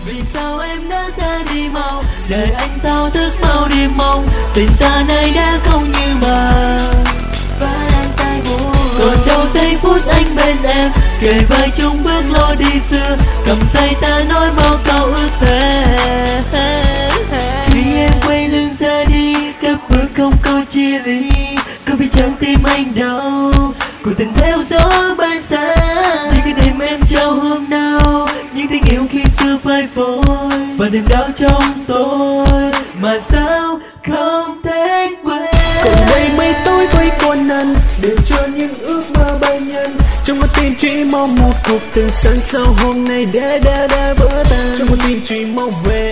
Vì sao em đã ra đi mau, đời anh thao thức bao đêm mong, tình ta nay đã không như mà. Và anh tay buồn, còn đâu giây phút anh bên em, kề vai chung bước lối đi xưa, cầm tay ta nói bao câu ước thề. Khi em quay lưng ra đi, các bước không câu chia ly, có biết chẳng tim anh đâu, cuộc tình theo gió bay xa. Những cái đêm em trao hôm nào, những tình yêu khi xưa phai phôi, và niềm đau trong tôi mà sao không thể quên. Còn đây mấy tối quay quần anh, đều cho những ước mơ bay nhân. Trong con tim chỉ mong một cuộc tình sân sau hôm nay đã vỡ tan. Trong con tim chỉ mong về